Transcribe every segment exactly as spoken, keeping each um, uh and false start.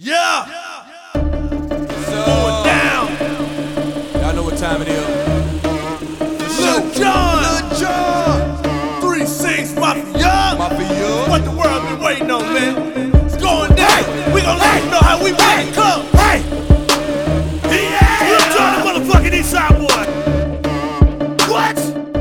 Yeah! So, Going down! y'all know what time it is. Lil Jon! Lil Jon! three six Mafia! Mafia. What the world been waiting on, man? It's going down! We gon' let you know how we make it come! Hey! Yeah! Lil Jon, the motherfucking Eastside boy! What?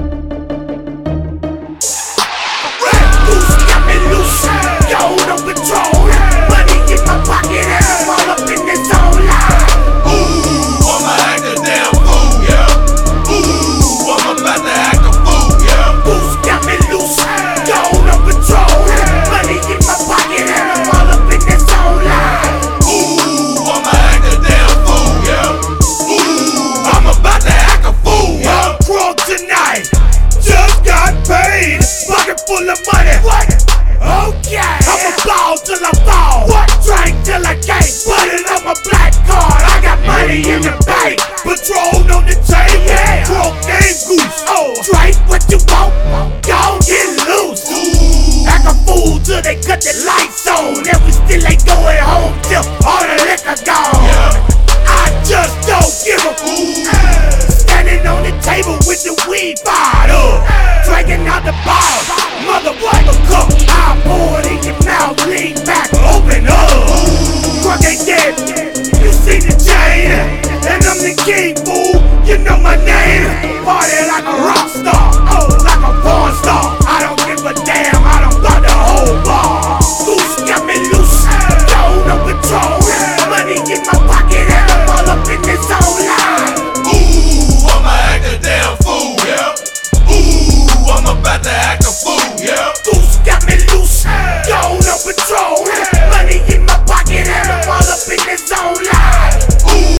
Loose, got me loose, yo, no control. Money in my pocket and I'm all up in this zone line. Ooh, I'ma act a damn fool, yeah! Ooh, I'm about to act a fool, yeah! Loose, got me loose, yo, no control. Money in my pocket and I'm all up in this zone line. Ooh, I'ma act a damn fool, yeah! Ooh, I'm about to act a fool, yeah! I'm drunk tonight, just got paid. Pocket full of money. What? Okay. I'ma ball till I fall. What? Drink till I can't. Put it on my black card. I got money in the bank. Patrol on the table. Yeah. Drunk name Goose. Oh. Drink what you want. Don't get loose. Ooh. Act a fool till they cut the lights on. And we still ain't going home till all the liquor gone. Yeah. I just don't give a fool. Standing on the table with the weed bottle. Drinking out the bottle. Motherfucker, cup. I pour it in your mouth. Lean back.